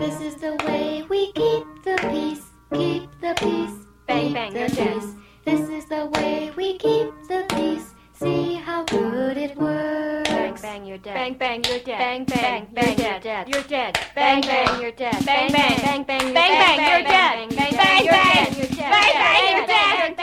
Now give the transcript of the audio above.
This is the way we keep the peace. Keep the peace. Bang, bang, you're dead. This is the way we keep the peace. See how good it works. Bang, bang, you're dead. Bang, bang, you're dead. Bang, bang, bang, you're dead. You're dead. Bang, bang, you're dead. Bang, bang, bang, bang, bang, bang, you're dead. Bang, bang, you're dead. Bang, bang, you're dead.